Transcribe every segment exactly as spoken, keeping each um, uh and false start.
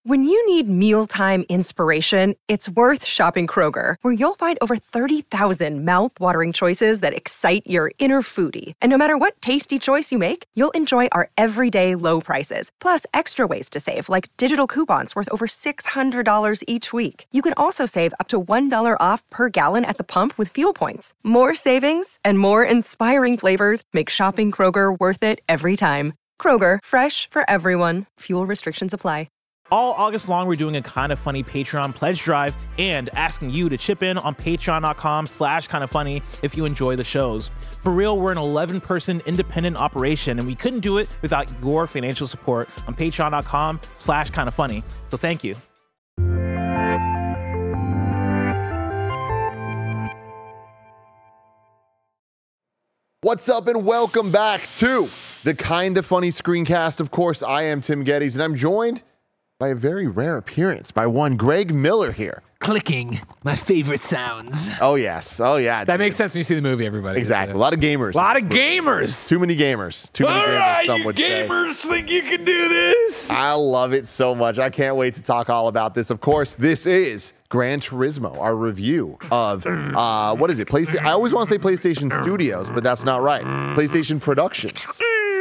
When you need mealtime inspiration, it's worth shopping Kroger, where you'll find over thirty thousand mouth-watering choices that excite your inner foodie. And no matter what tasty choice you make, you'll enjoy our everyday low prices, plus extra ways to save, like digital coupons worth over six hundred dollars each week. You can also save up to one dollar off per gallon at the pump with fuel points. More savings and more inspiring flavors make shopping Kroger worth it every time. Kroger, fresh for everyone. Fuel restrictions apply. All August long, we're doing a Kind of Funny Patreon pledge drive and asking you to chip in on patreon.com slash kind of funny if you enjoy the shows. For real, we're an eleven person independent operation, and we couldn't do it without your financial support on patreon.com slash kind of funny. So thank you. What's up, and welcome back to the Kind of Funny Screencast. Of course, I am Tim Geddes, and I'm joined by a very rare appearance by one Greg Miller here. Clicking, my favorite sounds. Oh, yes. Oh, yeah. That makes sense when you see the movie, everybody. Exactly. A lot of gamers. A lot of gamers. Too many gamers. Too many All gamers, right, some you would say. gamers think you can do this? I love it so much. I can't wait to talk all about this. Of course, this is Gran Turismo, our review of, uh, what is it? PlayStation. I always want to say PlayStation Studios, but that's not right. PlayStation Productions.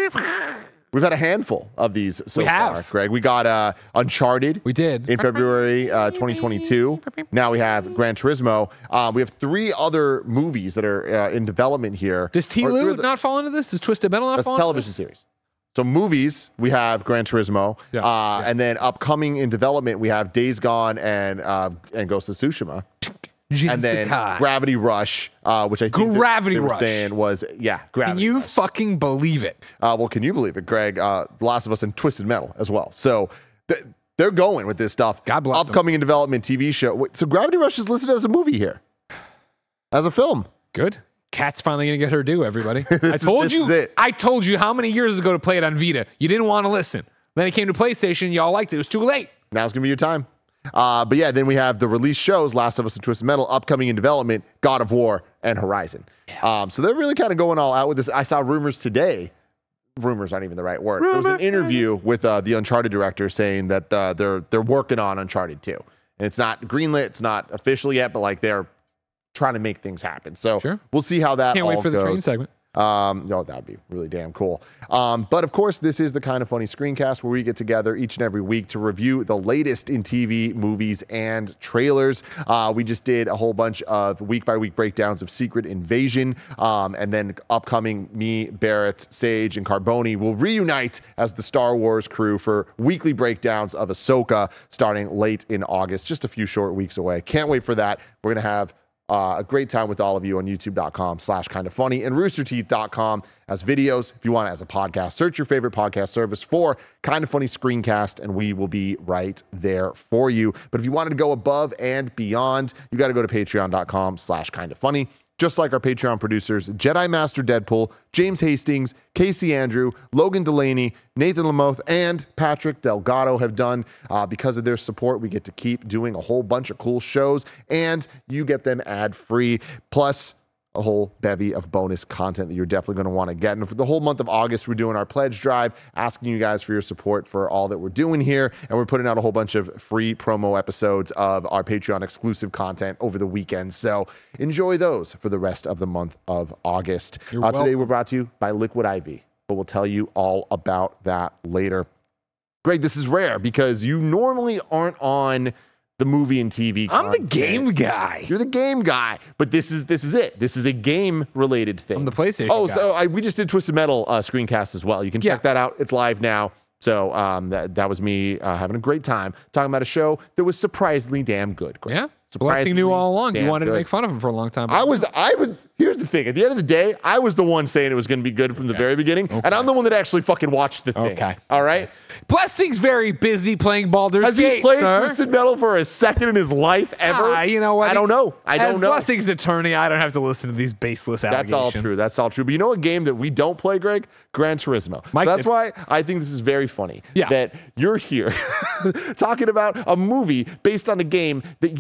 We've had a handful of these so we have. far, Greg. We got uh, Uncharted. We did. In February uh, twenty twenty-two. Now we have Gran Turismo. Uh, we have three other movies that are uh, in development here. Does T-Lu not fall into this? Does Twisted Metal not That's fall a television into this? series. So movies, we have Gran Turismo. Yeah. Uh, Yeah. And then upcoming in development, we have Days Gone and uh, and Ghost of Tsushima. And then Jinsakai. Gravity Rush, uh, which I think Gravity they were Rush. saying was, yeah, Can Gravity you Rush. fucking believe it? Uh, well, can you believe it, Greg? Uh, The Last of Us and Twisted Metal as well. So th- they're going with this stuff. God bless them. Upcoming in development T V show. Wait, so Gravity Rush is listed as a movie here, as a film. Good. Cat's finally gonna get her due, everybody. I is- told this you. is it. I told you how many years ago to play it on Vita. You didn't want to listen. Then it came to PlayStation. Y'all liked it. It was too late. Now's gonna be your time. Uh, but yeah, then we have the release shows, Last of Us and Twisted Metal, upcoming in development, God of War, and Horizon. Um, so they're really kind of going all out with this. I saw rumors today. Rumors aren't even the right word. There was an interview with uh, the Uncharted director saying that uh, they're they're working on Uncharted two, and it's not greenlit, it's not official yet, but like they're trying to make things happen. So Sure. we'll see how that Can't all wait for the goes. train segment. Um, no, that would be really damn cool. Um, but of course, this is the Kind of Funny Screencast where we get together each and every week to review the latest in T V, movies, and trailers. Uh, we just did a whole bunch of week by week breakdowns of Secret Invasion. Um, and then upcoming, me, Barrett, Sage, and Carboni will reunite as the Star Wars crew for weekly breakdowns of Ahsoka starting late in August, just a few short weeks away. Can't wait for that. We're going to have Uh, a great time with all of you on youtube.com slash kind of funny and roosterteeth dot com as videos. If you want it as a podcast, search your favorite podcast service for Kind of Funny Screencast, and we will be right there for you. But if you wanted to go above and beyond, you got to go to patreon.com slash kind of funny. Just like our Patreon producers, Jedi Master Deadpool, James Hastings, Casey Andrew, Logan Delaney, Nathan Lamoth, and Patrick Delgado have done. Uh, because of their support, we get to keep doing a whole bunch of cool shows, and you get them ad-free. Plus, a whole bevy of bonus content that you're definitely going to want to get. And for the whole month of August, we're doing our pledge drive, asking you guys for your support for all that we're doing here. And we're putting out a whole bunch of free promo episodes of our Patreon exclusive content over the weekend. So enjoy those for the rest of the month of August. Uh, today, we're brought to you by Liquid I V, but we'll tell you all about that later. Greg, this is rare because you normally aren't on the movie and T V I'm the content. game guy. You're the game guy, but this is this is it. This is a game related thing. I'm the PlayStation Oh, guy. so I, we just did Twisted Metal uh, screencast as well. You can check Yeah. that out. It's live now. So um, that that was me uh, having a great time talking about a show that was surprisingly damn good. Greg. Yeah. Surprisingly Blessing knew all along. You damn wanted good. to make fun of him for a long time. I was, I was, here's the thing. At the end of the day, I was the one saying it was going to be good from the very beginning. And I'm the one that actually fucking watched the thing. Okay. All right. Blessing's very busy playing Baldur's Has Gate, he played sir. Twisted Metal for a second in his life ever? Ah, you know what? I don't know. I As don't know. Blessing's attorney, I don't have to listen to these baseless That's allegations. all true. That's all true. But you know a game that we don't play, Greg? Gran Turismo. Mike That's did. why I think this is very funny Yeah. that you're here talking about a movie based on a game that you don't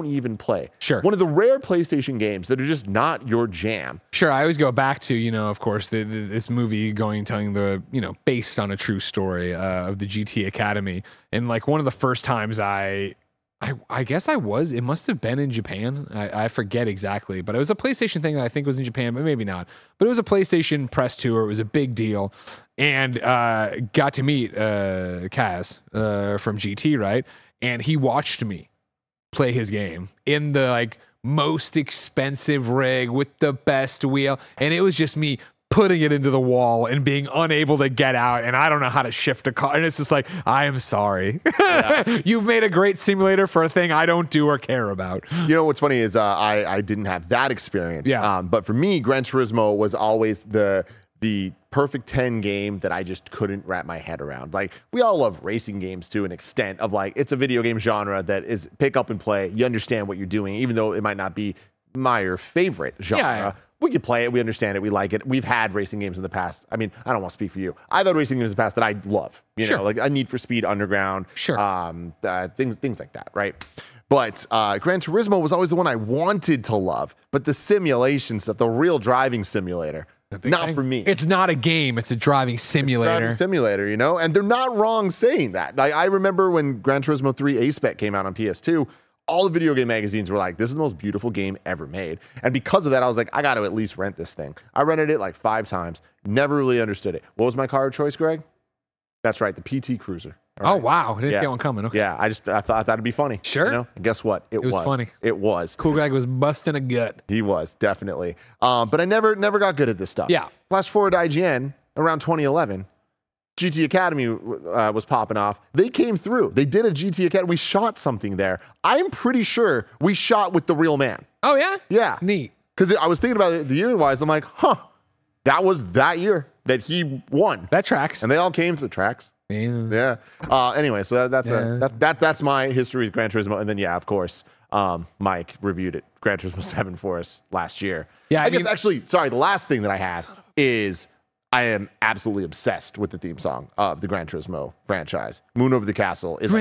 even play. Sure. One of the rare PlayStation games that are just not your jam. Sure, I always go back to, you know, of course, the, the, this movie going telling the, you know, based on a true story uh, of the G T Academy. And like one of the first times I, I, I guess I was, it must have been in Japan. I, I forget exactly, but it was a PlayStation thing that I think was in Japan, but maybe not. But it was a PlayStation press tour. It was a big deal. And uh, got to meet uh, Kaz uh, from G T, right? And he watched me play his game in the like most expensive rig with the best wheel. And it was just me putting it into the wall and being unable to get out. And I don't know how to shift a car. And it's just like, I am sorry. Yeah. You've made a great simulator for a thing I don't do or care about. You know, what's funny is uh, I, I didn't have that experience. Yeah. Um, but for me, Gran Turismo was always the the perfect ten game that I just couldn't wrap my head around. Like, we all love racing games to an extent of like, it's a video game genre that is pick up and play. You understand what you're doing, even though it might not be my or favorite genre. Yeah, yeah. We can play it. We understand it. We like it. We've had racing games in the past. I mean, I don't want to speak for you. I've had racing games in the past that I love. You Sure. know, like a Need for Speed Underground. Sure. Um, uh, things, things like that, right? But uh, Gran Turismo was always the one I wanted to love. But the simulation stuff, the real driving simulator, not thing. for me. It's not a game. It's a driving simulator. Driving simulator, you know? And they're not wrong saying that. Like, I remember when Gran Turismo three A-Spec came out on P S two, all the video game magazines were like, this is the most beautiful game ever made. And because of that, I was like, I got to at least rent this thing. I rented it like five times. Never really understood it. What was my car of choice, Greg? That's right, the P T Cruiser. All Oh, right. wow. I didn't Yeah. see that one coming. Okay. Yeah, I just I thought, I thought it'd be funny. Sure. You know? And guess what? It, was funny. It was. Cool Greg was busting a gut. He was, definitely. Um, but I never never got good at this stuff. Yeah. Flash forward to I G N around twenty eleven. G T Academy uh, was popping off. They came through. They did a G T Academy. We shot something there. I'm pretty sure we shot with the real man. Oh, yeah? Yeah. Neat. Because I was thinking about it the year-wise. I'm like, huh, that was that year that he won. That tracks. And they all came to the tracks. Yeah. Yeah. Uh, anyway, so that, that's Yeah. a that, that that's my history with Gran Turismo, and then yeah, of course, um, Mike reviewed it, Gran Turismo seven for us last year. Yeah, I I, guess mean- actually, sorry, the last thing that I have is I am absolutely obsessed with the theme song of the Gran Turismo franchise. Moon Over the Castle is like,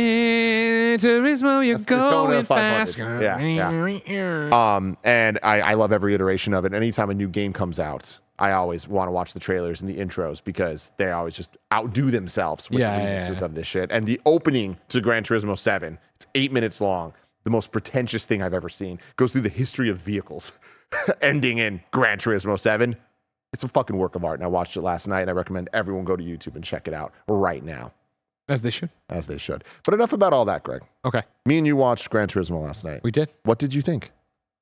Gran Turismo, you're That's the tone going of five fast. hundred. Yeah, yeah. um, and I, I love every iteration of it. Anytime a new game comes out, I always want to watch the trailers and the intros because they always just outdo themselves with Yeah, the yeah, remixes yeah. of this shit. And the opening to Gran Turismo seven, it's eight minutes long. The most pretentious thing I've ever seen. Goes through the history of vehicles, ending in Gran Turismo seven. It's a fucking work of art, and I watched it last night, and I recommend everyone go to YouTube and check it out right now, As they should. as they should. But enough about all that, Greg. Okay. Me and you watched Gran Turismo last night. We did. What did you think?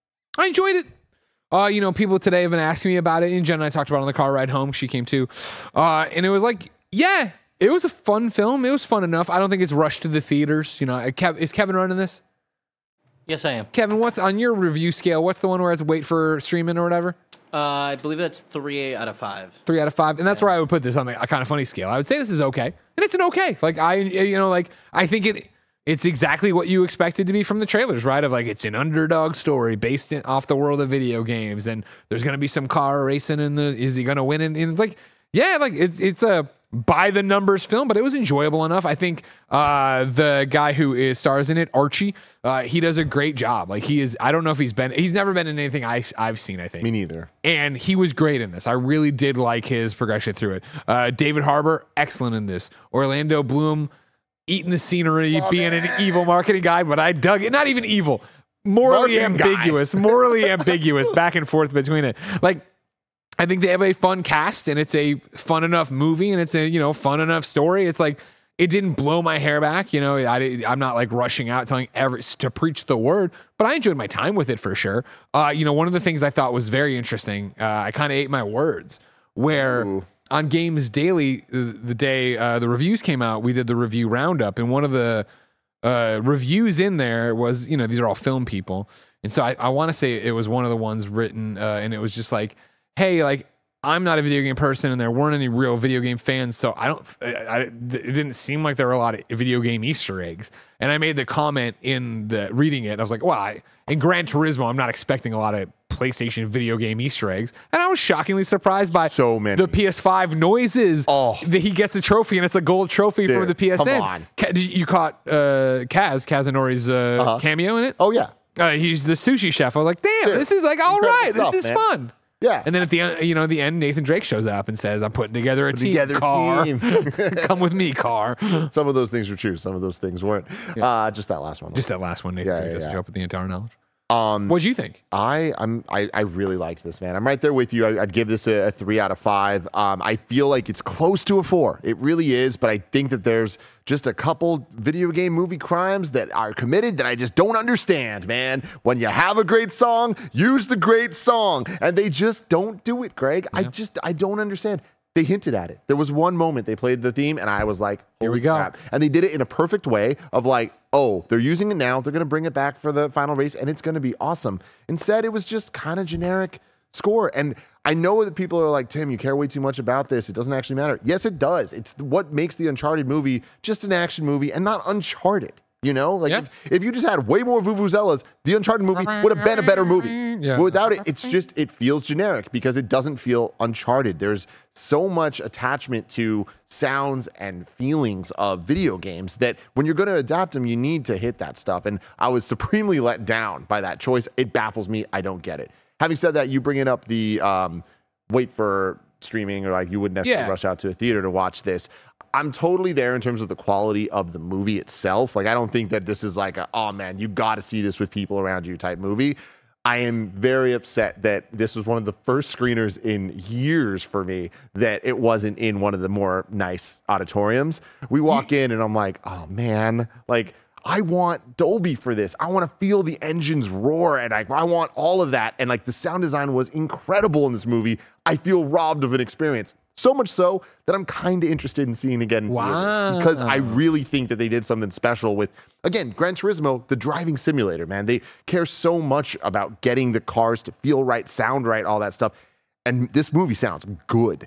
I enjoyed it. Uh, you know, people today have been asking me about it. And Jen and I talked about it on the car ride home. She came too. Uh, and it was like, yeah, it was a fun film. It was fun enough. I don't think it's rushed to the theaters. You know, Kev, is Kevin running this? Yes, I am. Kevin, what's on your review scale? What's the one where it's wait for streaming or whatever? Uh, I believe that's three out of five. Three out of five. And that's where I would put this on the a kind of funny scale. I would say this is okay. And it's an okay. Like I, you know, like I think it, it's exactly what you expected to be from the trailers, right? Of like, it's an underdog story based in, off the world of video games. And there's going to be some car racing in the, is he going to win? And, and it's like, yeah, like it's, it's a by the numbers film, but it was enjoyable enough. I think, uh, the guy who is stars in it, Archie, uh, he does a great job. Like he is, I don't know if he's been, he's never been in anything I, I've seen, I think. Me neither. And he was great in this. I really did like his progression through it. Uh, David Harbour, excellent in this. Orlando Bloom, eating the scenery, Love being it. an evil marketing guy, but I dug it. Not even evil, morally Marketing guy. ambiguous, morally ambiguous, back and forth between it. Like, I think they have a fun cast, and it's a fun enough movie, and it's a, you know, fun enough story. It's like, it didn't blow my hair back. You know, I, I'm not like rushing out telling every to preach the word, but I enjoyed my time with it for sure. Uh, you know, one of the things I thought was very interesting, uh, I kind of ate my words, where Ooh. on Games Daily, the, the day uh, the reviews came out, we did the review roundup, and one of the uh, reviews in there was, you know, these are all film people. And so I, I want to say it was one of the ones written, uh, and it was just like, hey, like, I'm not a video game person, and there weren't any real video game fans, so I don't. I, I, it didn't seem like there were a lot of video game Easter eggs. And I made the comment in the reading it. I was like, "Well, I, in Gran Turismo, I'm not expecting a lot of PlayStation video game Easter eggs," and I was shockingly surprised by So many. the P S five noises. Oh. that he gets a trophy, and it's a gold trophy Dude, from the P S N. come on. Ka- did you, you caught uh, Kaz Kazunori's uh, Uh-huh. cameo in it? Oh yeah, Uh, he's the sushi chef. I was like, damn, Dude, this is like all incredible right. stuff, This is man. fun. yeah. And then at the end, you know, the end, Nathan Drake shows up and says, "I'm putting together a team, together car. team." Come with me, car." Some of those things were true. Some of those things weren't. Uh, just that last one. Just that last one, Nathan Yeah, Drake yeah, doesn't yeah. show up with the entire knowledge. Um, What'd you think? I I'm I, I really liked this, man. I'm right there with you. I, I'd give this a, a three out of five. Um, I feel like it's close to a four. It really is, but I think that there's just a couple video game movie crimes that are committed that I just don't understand, man. When you have a great song, use the great song, and they just don't do it, Greg. I just I don't understand. They hinted at it. There was one moment they played the theme, and I was like, Here we "Holy go." crap." And they did it in a perfect way of like, oh, they're using it now. They're going to bring it back for the final race, and it's going to be awesome. Instead, it was just kind of generic score. And I know that people are like, "Tim, you care way too much about this. It doesn't actually matter." Yes, it does. It's what makes the Uncharted movie just an action movie and not Uncharted. You know, like Yeah. if, if you just had way more vuvuzelas, the Uncharted movie would have been a better movie. Yeah. But without it, it's just, it feels generic because it doesn't feel Uncharted. There's so much attachment to sounds and feelings of video games that when you're going to adapt them, you need to hit that stuff. And I was supremely let down by that choice. It baffles me. I don't get it. Having said that, you bringing up the um, wait for streaming, or like you wouldn't necessarily Yeah. rush out to a theater to watch this. I'm totally there in terms of the quality of the movie itself. Like, I don't think that this is like a, oh man, you got to see this with people around you type movie. I am very upset that this was one of the first screeners in years for me that it wasn't in one of the more nice auditoriums. We walk in and I'm like, oh man, like I want Dolby for this. I want to feel the engines roar, and I, I want all of that. And like the sound design was incredible in this movie. I feel robbed of an experience. So much so that I'm kind of interested in seeing it again. in theaters, Wow. because I really think that they did something special with, again, Gran Turismo, the driving simulator, man. They care so much about getting the cars to feel right, sound right, all that stuff. And this movie sounds good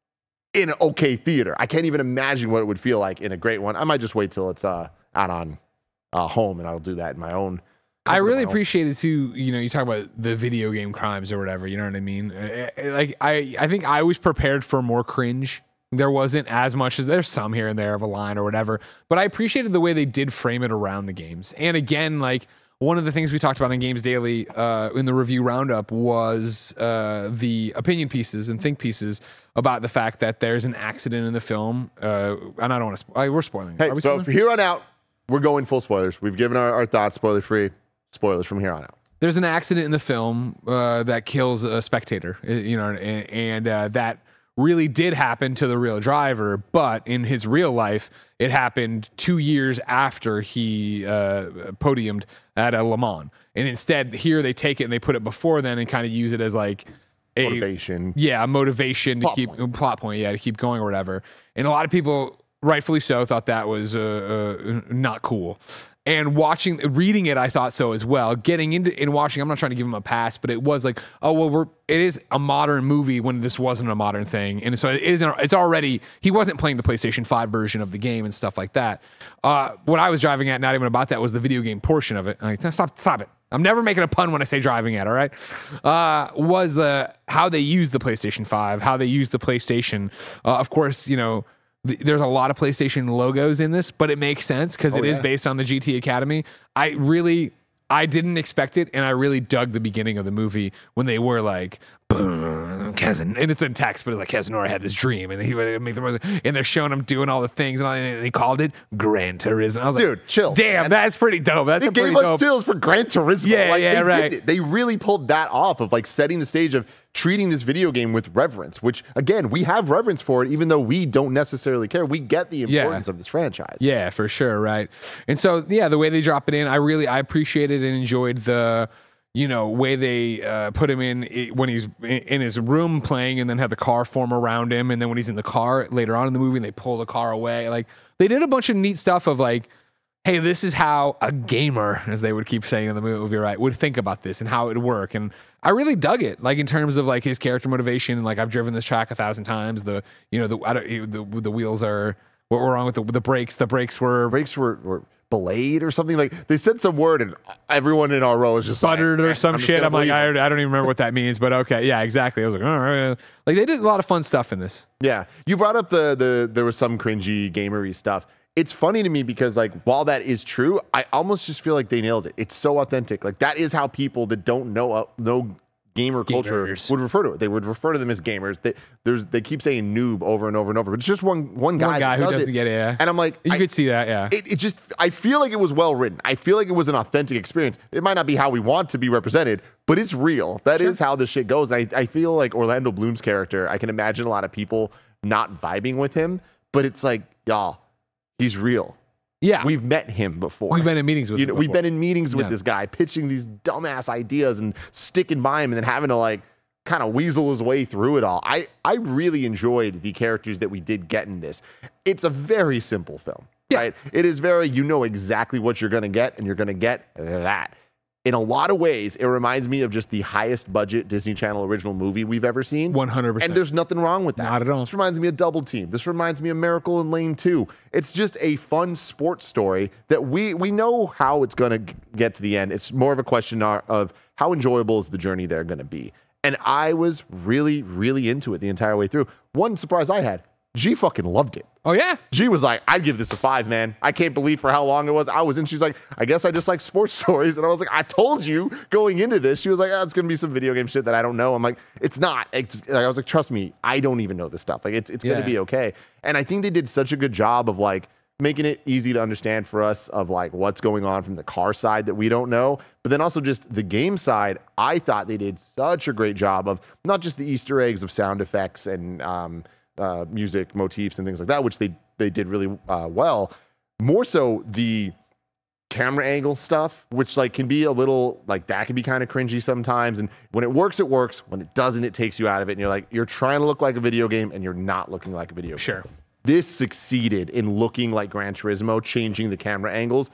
in an okay theater. I can't even imagine what it would feel like in a great one. I might just wait till it's uh, out on uh, home, and I'll do that in my own. I really my own. appreciate it too. You know, you talk about the video game crimes or whatever. You know what I mean? Uh, uh, Like I, I think I was prepared for more cringe. There wasn't as much as there's some here and there of a line or whatever, but I appreciated the way they did frame it around the games. And again, like one of the things we talked about in Games Daily uh, in the review roundup was uh, the opinion pieces and think pieces about the fact that there's an accident in the film. Uh, and I don't want to. Spo- we're spoiling. Hey, Are we so spoiling? from here on out, we're going full spoilers. We've given our, our thoughts, spoiler free. Spoilers from here on out. There's an accident in the film uh, that kills a spectator, uh, you know, and, and uh, that really did happen to the real driver. But in his real life, it happened two years after he uh, podiumed at a Le Mans. And instead, here they take it and they put it before then and kind of use it as like a Motivation. yeah, a motivation to Plot keep point. plot point, yeah, to keep going or whatever. And a lot of people, rightfully so, thought that was uh, uh, not cool. And watching, reading it, I thought so as well. Getting into and watching, I'm not trying to give him a pass, but it was like, oh well, we're it is a modern movie when this wasn't a modern thing, and so it isn't. It's already he wasn't playing the PlayStation five version of the game and stuff like that. Uh, what I was driving at, not even about that, was the video game portion of it. Like, stop, stop it. I'm never making a pun when I say driving at. All right, uh, was the how they used the PlayStation five, how they used the PlayStation. Uh, of course, you know. There's a lot of PlayStation logos in this, but it makes sense because Oh, it is yeah. based on the G T Academy. I really, I didn't expect it, and I really dug the beginning of the movie when they were like, "Boom, Kazan," and it's in text, but it's like Kazunori had this dream, and he would make the most, and they're showing him doing all the things, and, all, and he called it Gran Turismo. I was Dude, like, chill, damn, man. that's pretty dope. That's a It pretty gave us dope. stills for Gran Turismo. Yeah, like, yeah, they right. Did it. They really pulled that off of like setting the stage of treating this video game with reverence, which again, we have reverence for it, even though we don't necessarily care. We get the Yeah. importance of this franchise. Yeah, for sure, right. And so, yeah, the way they drop it in, I really, I appreciated and enjoyed the, you know, way they uh, put him in it, when he's in, in his room playing, and then have the car form around him, and then when he's in the car later on in the movie, and they pull the car away. Like, they did a bunch of neat stuff of like, hey, this is how a gamer, as they would keep saying in the movie, right, would think about this and how it would work. And I really dug it, like in terms of like his character motivation. Like I've driven this track a thousand times. The you know the I don't, the the wheels are what were wrong with the the brakes. The brakes were brakes were. were Belayed or something, like they said some word and everyone in our row was just buttered like, or some I'm shit. I'm like, I, I don't even remember what that means, but okay, yeah, exactly. I was like, all right, like they did a lot of fun stuff in this. Yeah, you brought up the the there was some cringy gamery stuff. It's funny to me because like while that is true, I almost just feel like they nailed it. It's so authentic. Like that is how people that don't know uh, know gamer culture Gamers. would refer to it. They would refer to them as gamers. They there's they keep saying noob over and over and over. But it's just one one guy, One guy that who does doesn't it. get it. Yeah. And I'm like, you I- could see that. Yeah. It, it just, I feel like it was well written. I feel like it was an authentic experience. It might not be how we want to be represented, but it's real. That is how this shit goes. And I, I feel like Orlando Bloom's character, I can imagine a lot of people not vibing with him, but it's like, y'all, he's real. yeah. We've met him before. We've been in meetings with you him know, we've before. been in meetings with Yeah. this guy, pitching these dumbass ideas and sticking by him and then having to like kind of weasel his way through it all. I, I really enjoyed the characters that we did get in this. It's a very simple film, Yeah. right? It is very, you know exactly what you're going to get and you're going to get that. In a lot of ways, it reminds me of just the highest budget Disney Channel original movie we've ever seen. one hundred percent. And there's nothing wrong with that. Not at all. This reminds me of Double Team. This reminds me of Miracle in Lane two. It's just a fun sports story that we we know how it's going to get to the end. It's more of a question of how enjoyable is the journey they're going to be. And I was really, really into it the entire way through. One surprise I had, G fucking loved it. Oh yeah. G was like, I'd give this a five, man. I can't believe for how long it was. I was in. She's like, I guess I just like sports stories. And I was like, I told you going into this. She was like, oh, it's going to be some video game shit that I don't know. I'm like, it's not. It's, like, I was like, trust me, I don't even know this stuff. Like, it's, it's going Yeah. to be okay. And I think they did such a good job of like making it easy to understand for us of like what's going on from the car side that we don't know. But then also just the game side, I thought they did such a great job of not just the Easter eggs of sound effects and, um, uh, music motifs and things like that, which they they did really uh, well. More so the camera angle stuff, which like can be a little like that can be kind of cringy sometimes. And when it works, it works. When it doesn't, it takes you out of it. And you're like, you're trying to look like a video game and you're not looking like a video game. Sure. This succeeded in looking like Gran Turismo, changing the camera angles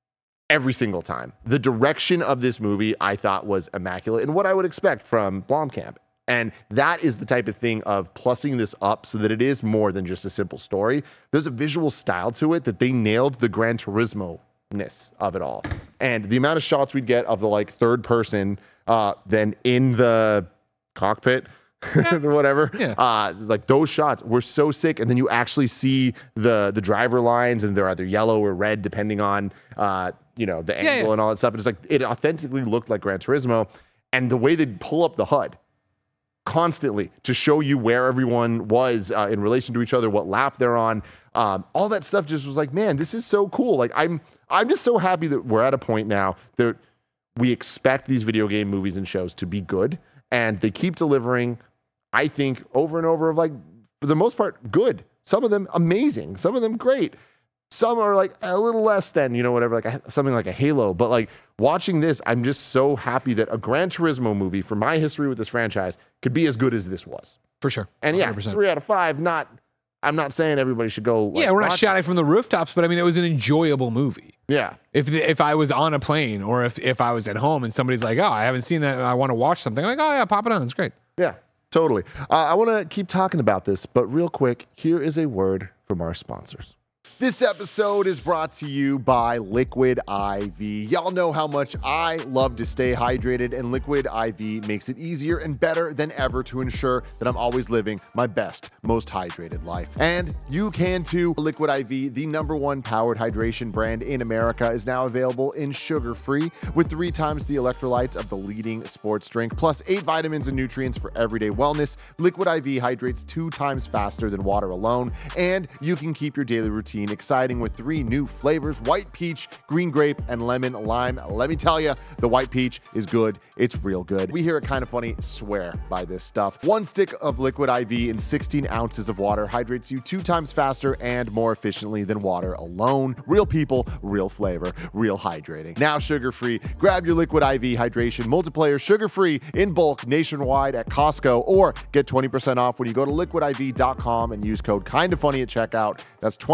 every single time. The direction of this movie I thought was immaculate and what I would expect from Blomkamp. And that is the type of thing of plussing this up so that it is more than just a simple story. There's a visual style to it that they nailed the Gran Turismo-ness of it all. And the amount of shots we'd get of the like third person, uh, then in the cockpit or whatever, Yeah. uh, like those shots were so sick. And then you actually see the the driver lines and they're either yellow or red depending on, uh, you know, the angle Yeah, yeah. and all that stuff. And it's like, it authentically looked like Gran Turismo. And the way they'd pull up the H U D constantly to show you where everyone was uh, in relation to each other, what lap they're on. Um, all that stuff just was like, man, this is so cool. Like I'm, I'm just so happy that we're at a point now that we expect these video game movies and shows to be good, and they keep delivering. I think over and over of like, for the most part, good. Some of them amazing. Some of them great. Some are like a little less than, you know, whatever, like a, something like a Halo. But like watching this, I'm just so happy that a Gran Turismo movie, for my history with this franchise, could be as good as this was. For sure. And yeah, one hundred percent. three out of five. Not, I'm not saying everybody should go. Like, Yeah, we're not watch shouting from the rooftops, but I mean, it was an enjoyable movie. it. Yeah, If the, if I was on a plane or if, if I was at home and somebody's like, oh, I haven't seen that, I want to watch something, I'm like, oh yeah, pop it on, it's great. yeah, totally. Uh, I want to keep talking about this, but real quick, here is a word from our sponsors. This episode is brought to you by Liquid I V. Y'all know how much I love to stay hydrated, and Liquid I V makes it easier and better than ever to ensure that I'm always living my best, most hydrated life. And you can too. Liquid I V, the number one powered hydration brand in America, is now available in sugar-free with three times the electrolytes of the leading sports drink, plus eight vitamins and nutrients for everyday wellness. Liquid I V hydrates two times faster than water alone, and you can keep your daily routine exciting with three new flavors: white peach, green grape, and lemon lime. Let me tell you, the white peach is good. It's real good. We here at Kinda Funny swear by this stuff. One stick of Liquid I V in sixteen ounces of water hydrates you two times faster and more efficiently than water alone. Real people, real flavor, real hydrating. Now sugar-free. Grab your Liquid I V hydration multiplayer sugar-free in bulk nationwide at Costco, or get twenty percent off when you go to liquid I V dot com and use code Kinda Funny at checkout. That's twenty percent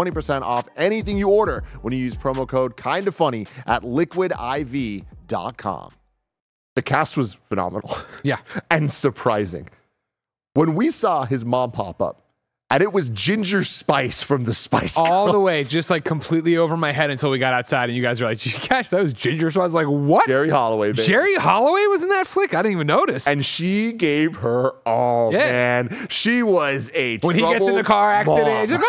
off anything you order when you use promo code Kinda Funny at liquid I V dot com. The cast was phenomenal. Yeah. And surprising. When we saw his mom pop up, and it was Ginger Spice from the Spice All Girls. the way, just like completely over my head until we got outside, and you guys were like, gosh, that was Ginger Spice. I was like, what? Jerry Holloway. Baby. Jerry Holloway was in that flick? I didn't even notice. And she gave her all, Yeah. man. She was a when he gets in the car accident, mom. he's like,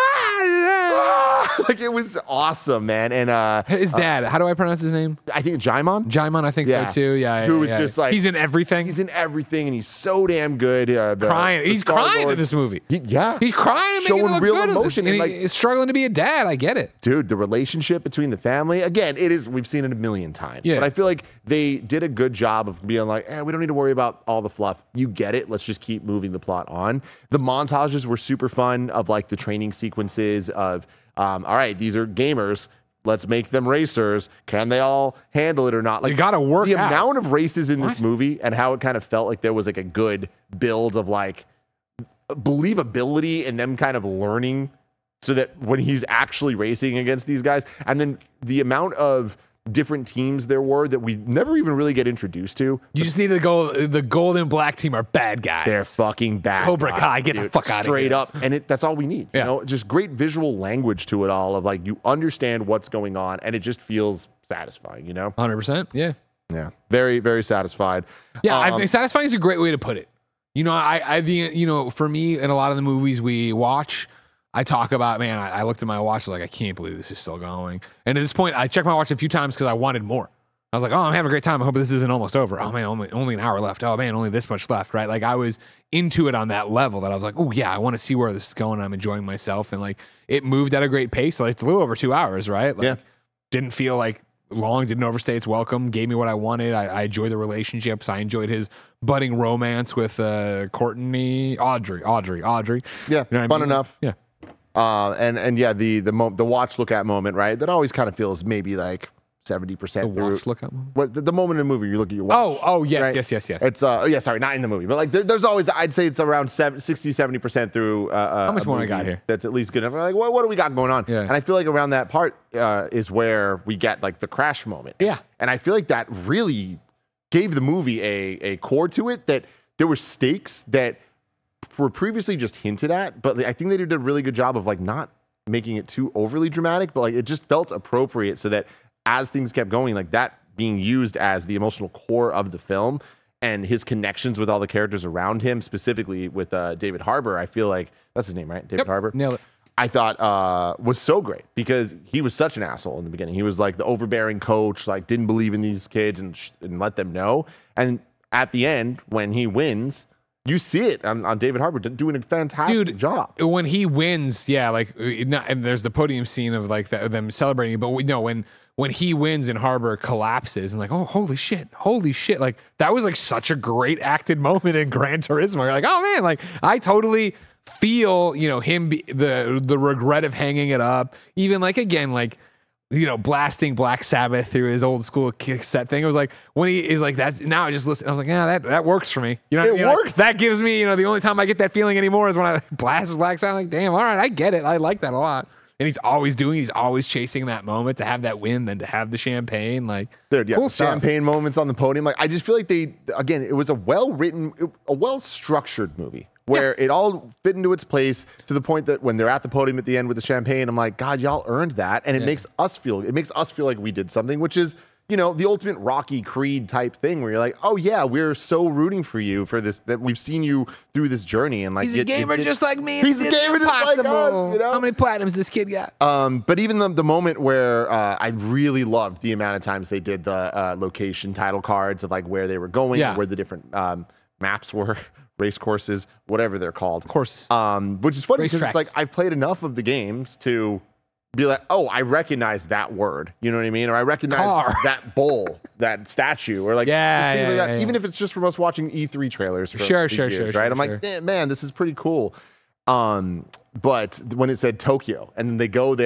ah! Like, it was awesome, man. And uh, His dad, how do I pronounce his name? I think Jaimon. Jaimon, I think Yeah. so too. Yeah, Who yeah, was yeah. just like- he's in everything. He's in everything, and he's so damn good. Uh, the, crying. the He's crying in Star-Lord. this movie. He- yeah. He's crying and Showing making it look real good in this. emotion And and, he like- is struggling to be a dad. I get it. Dude, the relationship between the family, again, it is, we've seen it a million times. Yeah. But I feel like they did a good job of being like, eh, we don't need to worry about all the fluff. You get it. Let's just keep moving the plot on. The montages were super fun of like the training sequences of, um, all right, these are gamers. Let's make them racers. Can they all handle it or not? Like, You gotta work the out. amount of races in this What? movie and how it kind of felt like there was like a good build of like believability and them kind of learning so that when he's actually racing against these guys, and then the amount of different teams there were that we never even really get introduced to. You just need to go. The gold and black team are bad guys. They're fucking bad. Cobra guys, Kai, get the dude. fuck outta Straight here. up. And it, that's all we need. Yeah. You know, just great visual language to it all of like, you understand what's going on and it just feels satisfying, you know? one hundred percent. Yeah. Yeah. Very, very satisfied. Yeah, I Um, think satisfying is a great way to put it. You know, I, I, the, you know, for me, in a lot of the movies we watch, I talk about, man, I, I looked at my watch, like, I can't believe this is still going. And at this point, I checked my watch a few times because I wanted more. I was like, oh, I'm having a great time. I hope this isn't almost over. Oh man, only only an hour left. Oh man, only this much left, right? Like I was into it on that level that I was like, oh yeah, I want to see where this is going. I'm enjoying myself, and like it moved at a great pace. Like it's a little over two hours, right? Like, Yeah. Didn't feel like long. Didn't overstay its welcome. Gave me what I wanted. I, I enjoyed the relationships. I enjoyed his budding romance with uh, Courtney, Audrey, Audrey, Audrey. Yeah, You know what I fun mean? enough. Yeah. Uh, and and yeah, the the mo- the watch look at moment, right? That always kind of feels maybe like seventy The percent through. watch look at me. What the, the moment in the movie you look at your watch. Oh, oh yes, right? yes, yes, yes. It's uh oh, yeah, sorry, not in the movie, but like there, there's always I'd say it's around seven, sixty, seventy percent through. Uh, uh, How much a more I movie got here? That's at least good enough. We're like, what, what do we got going on? Yeah. And I feel like around that part uh, is where we get like the crash moment. Yeah. And I feel like that really gave the movie a a core to it, that there were stakes that were previously just hinted at, but I think they did a really good job of like not making it too overly dramatic, but like it just felt appropriate so that as things kept going, like that being used as the emotional core of the film and his connections with all the characters around him, specifically with uh, David Harbour, I feel like that's his name, right? David Yep, Harbour. nailed it. I thought uh, was so great because he was such an asshole in the beginning. He was like the overbearing coach, like didn't believe in these kids and, sh- and let them know. And at the end, when he wins, you see it on, on David Harbour doing a fantastic Dude, job. When he wins, yeah, like uh, not, and there's the podium scene of like the, them celebrating, but we know when when he wins and Harbor collapses and like, oh holy shit, holy shit, like that was like such a great acted moment in Gran Turismo. You're like, oh man, like I totally feel, you know, him be, the the regret of hanging it up, even like again like. You know, blasting Black Sabbath through his old school cassette thing. It was like when he is like that's now I just listen. I was like, yeah, that that works for me. You know, what It I mean? Like, works. that gives me, you know, the only time I get that feeling anymore is when I blast Black Sabbath. Like, damn, all right, I get it. I like that a lot. And he's always doing, he's always chasing that moment to have that win, then to have the champagne. Like, Dude, yeah, cool the stuff. champagne moments on the podium. Like, I just feel like they, again, it was a well-written, a well-structured movie where it all fit into its place to the point that when they're at the podium at the end with the champagne, I'm like, God, y'all earned that. And it Yeah. makes us feel, it makes us feel like we did something, which is, you know, the ultimate Rocky Creed type thing where you're like, oh yeah, we're so rooting for you for this, that we've seen you through this journey. And like, He's a it- it- gamer it- just like me. He's a It's gamer just like us, impossible. you know? How many platinums this kid got? Um, but even the, the moment where uh, I really loved the amount of times they did the uh, location title cards of like where they were going, Yeah. where the different um, maps were, race courses, whatever they're called. Courses. Um, which is funny Race because it's like tracks. I've played enough of the games to be like, oh, I recognize that word. You know what I mean? Or I recognize Car. that bowl, that statue, or like Yeah, just things yeah, like that. yeah, yeah. Even if it's just from us watching E three trailers for Sure, for sure, years, sure, right? sure, I'm sure. like, eh, man, this is pretty cool. Um, but when it said Tokyo and then they go there,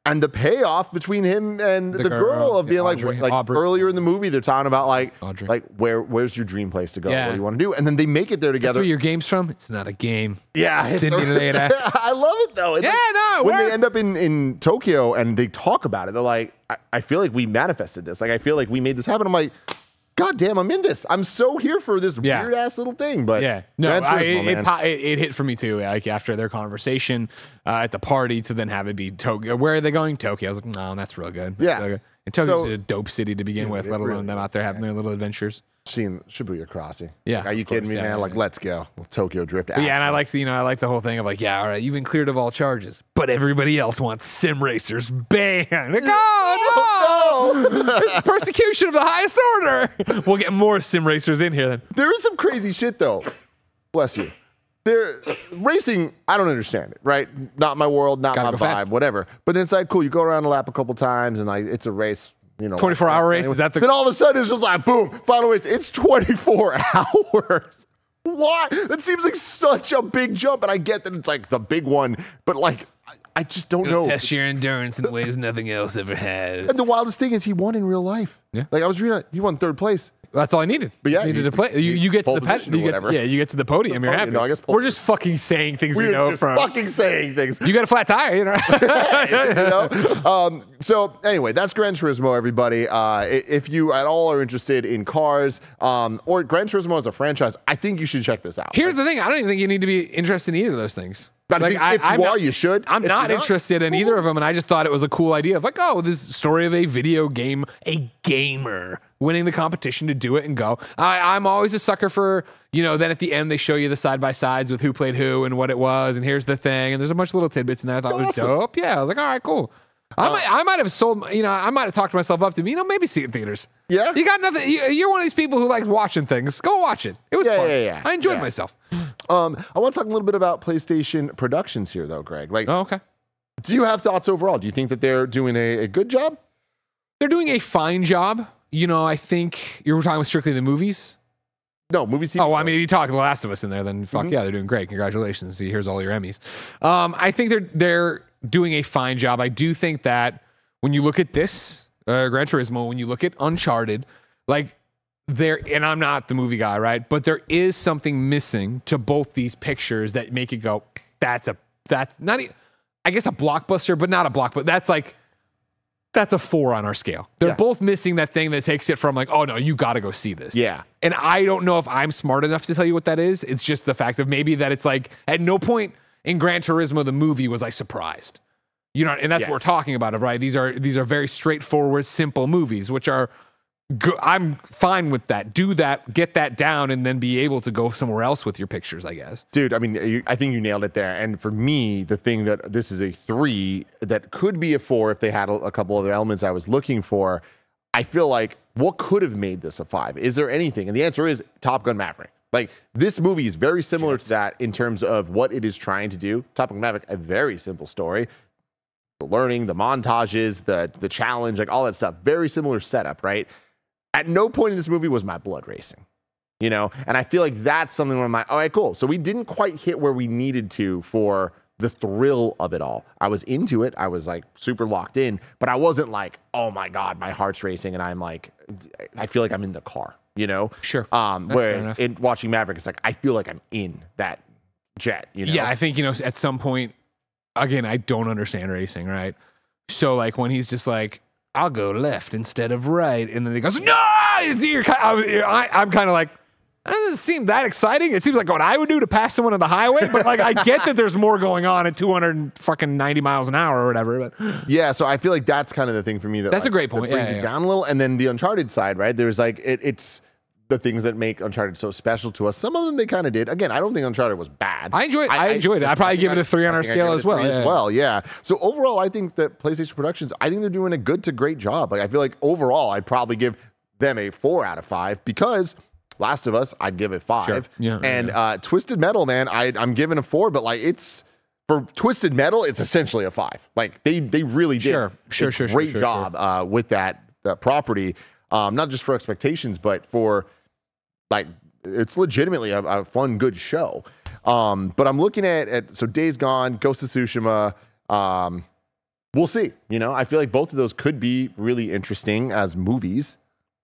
And the payoff between him and the, the girl, girl of being yeah, Audrey, like, like Aubrey. earlier in the movie, they're talking about like, Audrey. like where, where's your dream place to go? Yeah. What do you want to do? And then they make it there together. That's where your game's from? It's not a game. Yeah. Sydney later. I love it though. It's yeah, like, no, it when worked. they end up in, in Tokyo and they talk about it, they're like, I, I feel like we manifested this. Like, I feel like we made this happen. I'm like, God damn, I'm in this. I'm so here for this yeah. weird ass little thing. But yeah, no, Gran I, Turismo, it, it, it, it hit for me too. Like after their conversation uh, at the party, to then have it be Tokyo. Where are they going? Tokyo. I was like, no, that's real good. That's Yeah. real good. And Tokyo's So- a dope city to begin Dude, with, it let alone really them out there having their little adventures. Seeing Shibuya Crossing. Yeah, Like, are you of course, kidding me, yeah, man? yeah, Like, yeah. let's go. Well, Tokyo Drift. But yeah, and I action. like the, you know, I like the whole thing of like, yeah, all right, you've been cleared of all charges, but everybody else wants sim racers. Bang! Like, oh no! This is persecution of the highest order. We'll get more sim racers in here then. There is some crazy shit though. Bless you. There, racing, I don't understand it, right? Not my world, not Gotta my go vibe, fast. whatever. But inside, cool. You go around the lap a couple times, and like it's a race. You know, twenty-four hour race, is that the- Then all of a sudden, it's just like boom, final race. It's twenty-four hours. Why? That seems like such a big jump, and I get that it's like the big one, but like I, I just don't know. Test your endurance in ways nothing else ever has. And the wildest thing is he won in real life. Yeah. Like I was reading, he won third place. That's all I needed. But yeah, You needed you- to play. You, you get to pole the pet, position or you get to, whatever. yeah, you get to the podium. The You're podium, happy. no, I guess pole We're just fucking saying things we We're know just from. fucking saying things. You got a flat tire, you know. you know? Um, so anyway, that's Gran Turismo, everybody. Uh, i- if you at all are interested in cars um, or Gran Turismo as a franchise, I think you should check this out. Here's the thing: I don't even think you need to be interested in either of those things. But I think if you I'm are, not- you should. I'm If not you're interested in either of them, and I just thought it was a cool idea of like, oh, this story of a video game, a gamer winning the competition to do it and go. I, I'm always a sucker for, you know, then at the end they show you the side by sides with who played who and what it was, and here's the thing, and there's a bunch of little tidbits in there I thought was Awesome. dope. Yeah, I was like, all right, cool. I might, I might have sold, you know, I might have talked myself up to, you know, maybe see it in theaters. Yeah? You got nothing. you- You're one of these people who likes watching things. Go watch it. It was Yeah, fun. yeah, yeah. I enjoyed Yeah. myself. Um, I want to talk a little bit about PlayStation Productions here, though, Greg. Like, Oh, okay. do you have thoughts overall? Do you think that they're doing a, a good job? They're doing a fine job. You know, I think you were talking about strictly the movies. No, movies. Oh, well, I mean, if you talk The Last of Us in there, then fuck Mm-hmm. yeah, they're doing great. Congratulations. See, here's all your Emmys. Um, I think they're they're doing a fine job. I do think that when you look at this, uh, Gran Turismo, when you look at Uncharted, like there, and I'm not the movie guy, right? But there is something missing to both these pictures that make it go, that's a, that's not, e- I guess a blockbuster, but not a blockbuster. That's like, that's a four on our scale. They're Yeah. both missing that thing that takes it from like, oh no, you got to go see this. Yeah. And I don't know if I'm smart enough to tell you what that is. It's just the fact of maybe that it's like at no point in Gran Turismo the movie was I surprised. You know, and that's what we're Yes. talking about, right? These are these are very straightforward, simple movies, which are go- I'm fine with that. Do that, get that down, and then be able to go somewhere else with your pictures, I guess. Dude, I mean, you, I think you nailed it there. And for me, the thing that this is a three that could be a four if they had a, a couple other elements I was looking for. I feel like what could have made this a five? Is there anything? And the answer is Top Gun Maverick. Like this movie is very similar to that in terms of what it is trying to do. Top Gun Maverick, a very simple story. The learning, the montages, the the challenge, like all that stuff. Very similar setup, right? At no point in this movie was my blood racing. You know, and I feel like that's something where I'm like, all right, cool. So we didn't quite hit where we needed to for the thrill of it all. I was into it. I was like super locked in, but I wasn't like, oh my God, my heart's racing. And I'm like, I feel like I'm in the car, you know? Sure. Um, That's fair whereas enough. in watching Maverick, it's like, I feel like I'm in that jet, you know? Yeah, I think, you know, at some point, again, I don't understand racing, right? So, like, when he's just like, I'll go left instead of right, and then he goes, no! It's, you're kind I, was- I, I'm kind of like, that doesn't seem that exciting. It seems like what I would do to pass someone on the highway, but, like, I get that there's more going on at two hundred fucking ninety miles an hour or whatever, but Yeah, so I feel like that's kind of the thing for me. That That's a like, great that point. brings Yeah, it yeah, down a little, and then the Uncharted side, right? There's like it, it's the things that make Uncharted so special to us. Some of them they kind of did. Again, I don't think Uncharted was bad. I enjoyed I, enjoyed it. I'd probably think give it I- a three on I our think I scale give it as a well. three Yeah. As well, yeah. So overall, I think that PlayStation Productions, I think they're doing a good to great job. Like I feel like overall, I'd probably give them a four out of five because Last of Us, I'd give it five. Sure. Yeah, and yeah. Uh, Twisted Metal, man, I, I'm giving a four, but like it's for Twisted Metal, it's essentially a five. Like they they really did Sure. Sure, a sure, sure, great sure, job Uh, with that that property, um, not just for expectations, but for like it's legitimately a, a fun, good show. Um, but I'm looking at, at so Days Gone, Ghost of Tsushima, um, we'll see. You know, I feel like both of those could be really interesting as movies.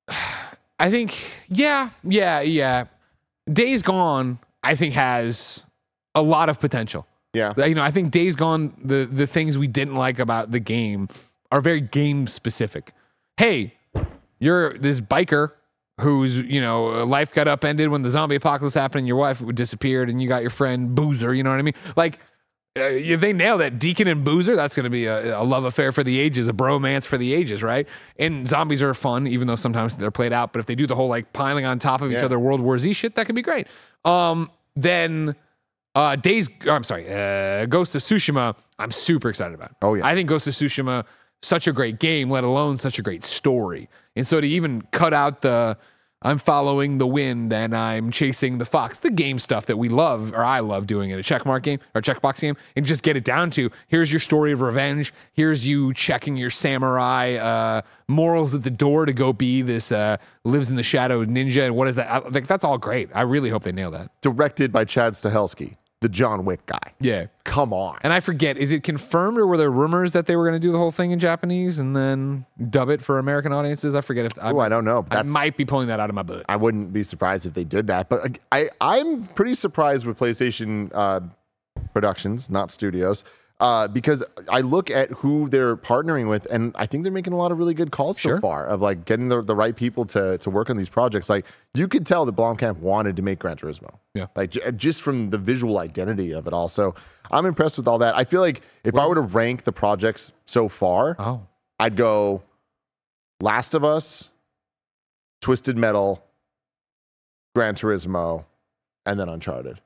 I think, yeah, yeah, yeah. Days Gone, I think, has a lot of potential. Yeah. You know, I think Days Gone, the, the things we didn't like about the game are very game specific. Hey, you're this biker whose, you know, life got upended when the zombie apocalypse happened and your wife disappeared and you got your friend Boozer, you know what I mean? Like, uh, if they nail that, Deacon and Boozer, that's going to be a, a love affair for the ages, a bromance for the ages, right? And zombies are fun, even though sometimes they're played out. But if they do the whole, like, piling on top of each Yeah. other World War Z shit, that could be great. Um, then... Uh, Days, oh, I'm sorry, uh, Ghost of Tsushima, I'm super excited about. Oh, yeah. I think Ghost of Tsushima, such a great game, let alone such a great story. And so to even cut out the, I'm following the wind and I'm chasing the fox, the game stuff that we love, or I love doing in a checkmark game or checkbox game, and just get it down to, here's your story of revenge, here's you checking your samurai uh, morals at the door to go be this uh, lives in the shadow ninja, and what is that? I, like, that's all great. I really hope they nail that. Directed by Chad Stahelski, the John Wick guy. Yeah. Come on. And I forget, is it confirmed or were there rumors that they were going to do the whole thing in Japanese and then dub it for American audiences? I forget if I, Oh, I don't know. I That's, might be pulling that out of my butt. I wouldn't be surprised if they did that. But I, I'm pretty surprised with PlayStation uh, Productions, not studios, uh, because I look at who they're partnering with, and I think they're making a lot of really good calls Sure. so far of like getting the, the right people to to work on these projects. Like you could tell that Blomkamp wanted to make Gran Turismo. Yeah. Like j- just from the visual identity of it all. So I'm impressed with all that. I feel like if I were to rank the projects so far, Oh. I'd go Last of Us, Twisted Metal, Gran Turismo, and then Uncharted.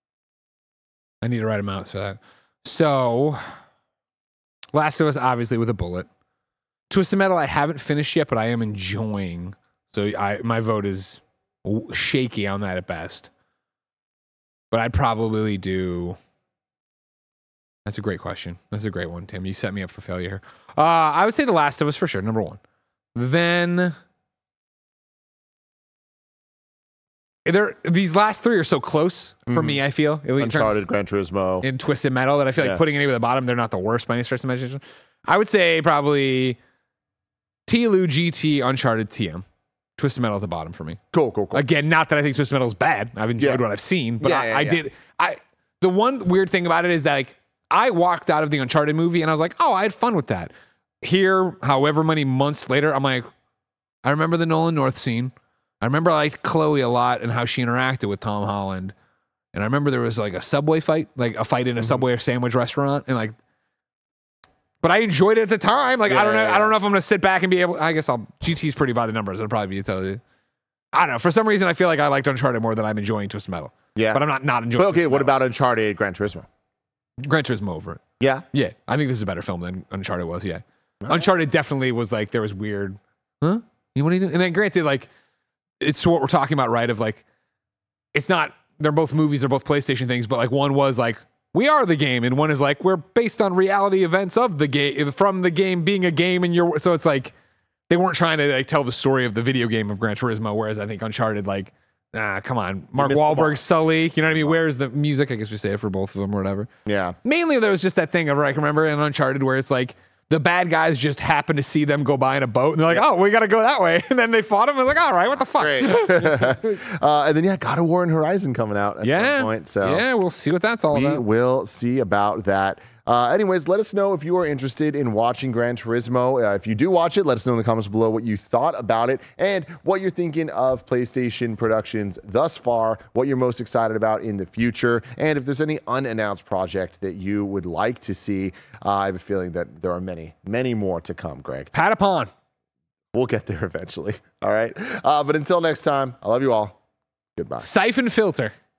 I need to write them out for that. So, Last of Us, obviously, with a bullet. Twisted Metal, I haven't finished yet, but I am enjoying. So, I my vote is w- shaky on that at best. But I'd probably do... That's a great question. That's a great one, Tim. You set me up for failure here. Uh, I would say The Last of Us for sure, number one. Then... There, these last three are so close for Mhm. me, I feel. in terms- Uncharted, Gran Turismo. in Twisted Metal that I feel like Yeah. putting any at the bottom, they're not the worst by any stretch of the imagination. I would say probably T L U, G T, Uncharted, T M. Twisted Metal at the bottom for me. Cool, cool, cool. Again, not that I think Twisted Metal is bad. I've enjoyed Yeah. what I've seen, but Yeah, I, yeah, I yeah. did. I the one weird thing about it is that like I walked out of the Uncharted movie and I was like, oh, I had fun with that. Here, however many months later, I'm like, I remember the Nolan North scene. I remember I liked Chloe a lot and how she interacted with Tom Holland. And I remember there was like a Subway fight, like a fight in a Mm-hmm. Subway sandwich restaurant, and like, but I enjoyed it at the time. Like, I don't know, Yeah, yeah, I don't yeah. know if I'm gonna sit back and be able. I guess I'll G T's pretty by the numbers. It'll probably be totally. I don't know. For some reason, I feel like I liked Uncharted more than I'm enjoying Twisted Metal. Yeah. But I'm not not enjoying. But okay, Twisted what Metal. about Uncharted, Gran Turismo? Gran Turismo over it? Yeah. Yeah, I think this is a better film than Uncharted was. Yeah, Uncharted definitely was like there was weird. Huh? You what are you doing? And then granted, like it's what we're talking about, right? Of like, it's not. They're both movies. They're both PlayStation things. But like one was like we are the game, and one is like we're based on reality events of the game from the game being a game. And you're so it's like they weren't trying to like tell the story of the video game of Gran Turismo. Whereas I think Uncharted, like, ah, come on, Mark missed the mark. Wahlberg, Sully. You know what I mean? Where's the music? I guess we say it for both of them or whatever. Yeah. Mainly there was just that thing of I can remember in Uncharted where it's like the bad guys just happen to see them go by in a boat and they're like, oh, we got to go that way. And then they fought them and like, all right, what the fuck? Great. uh, and then, yeah, God of War and Horizon coming out at Yeah. some point. So Yeah, we'll see what that's all we about. will see about that. Uh, anyways, let us know if you are interested in watching Gran Turismo. Uh, if you do watch it, let us know in the comments below what you thought about it and what you're thinking of PlayStation productions thus far, what you're most excited about in the future, and if there's any unannounced project that you would like to see. Uh, I have a feeling that there are many, many more to come, Greg. Pat upon. We'll get there eventually. All right. Uh, but until next time, I love you all. Goodbye. Siphon filter.